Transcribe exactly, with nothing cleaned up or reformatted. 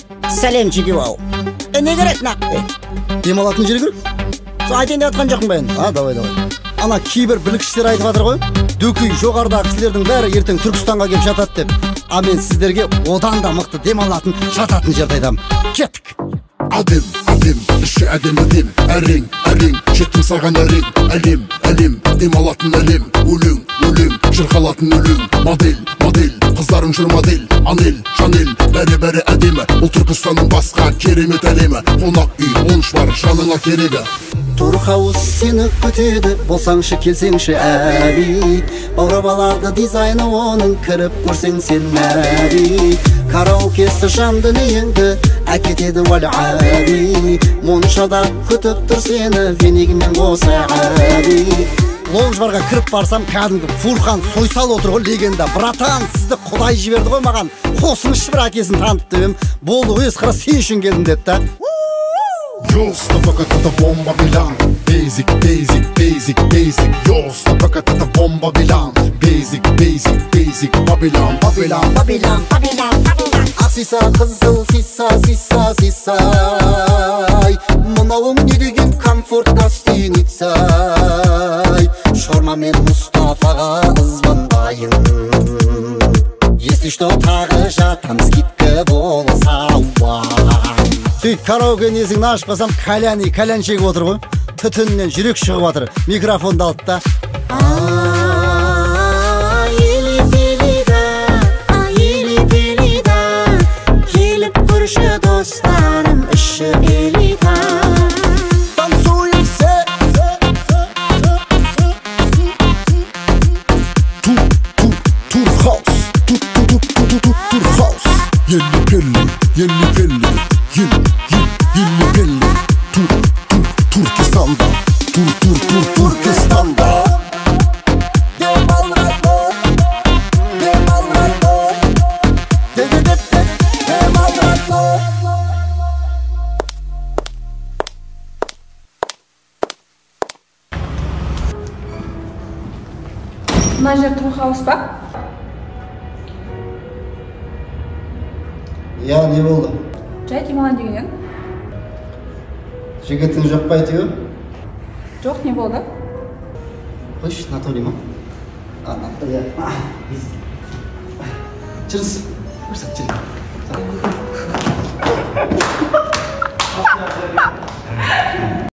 сәлемчиги бау. Е не керек нақ? Дем алатын жер керек? Сол айтайын деп жатқан жоқпын ба енді? А, давай, давай. Ана кейбір білгіштер айтып жатыр ғой. Дөкей жоғарыдағы кісілердің бәрі ертең Түркістанға келіп жатады деп. А мен сіздерге одан да мықты дем алатын, жататын жерді айтамын. Кеттік. Адем, адем, іші әдем әдем, әрең, әрең, жеттім саған әрең, әлем, әлем, дем алатын әлем, өлең, өлең, жырғалатын өлең, модель, модель, қыздарың жүр модель, анел, шанел, бәрі-бәрі әдемі, бұл Түркістанның басқа керемет әлемі, қонақ үй, онш бар, жаныңа керегі. Турхаус сені күтеді, болсаңшы келсеңші әби. Баурап алады дизайны оның, кіріп көрсең сен мәри. Караокесі жан дүниеңді әкетеді вал әби. Моншада күтіп тұр сені, венегімен қоса әби. Лоунж-барға кіріп барсам, кәдімгі Фурхан Сойсал отыр ғой, легенда. Братан, сізді Құдай жіберді ғой маған. Қосыңызшы бір әкесін танып деп. Болды ғой, қара сен үшін келдім деді да. Ёста, пока это бомба билан. Basic, basic, basic, basic. Ёста, пока это бомба билан. Basic, basic, basic. Babylon, Babylon, Babylon, Babylon, Babylon. Асиса қызыл сиса, сиса, сисай. Мынауың не деген комфорт гостиница. Шорма мен Мұстафаға звондайын. Если что, тағы жатам, скидка болса уай. Сөйт караокенің есігін ашып қалсам, кәляни, кәлян шегіп отыр ғой. Түтіннен жүрек шығып отыр. Микрофонды алды да. Келіп көрші достарым, іші элита. Танцуем все. Тур, тур, турхаус. Тур, тур, тур, тур, тур, тур, турхаус. Елі пелі, елі пелі. Ел, ел, елі пелі. Тур, тур, Туркестанда. Тур, тур, тур, Туркестанда. Дем алратор, дем алратор. Де-де-де-де, дем алратор. Мына жер Турхаус па? Я, не болды? Жай демалайын деген едім. Жігітің жоқ па әйтеуір? Жоқ, не болды? Қойшы, Анатолий ма? А, Анатолий. Жүріс. Көрсет, жүр.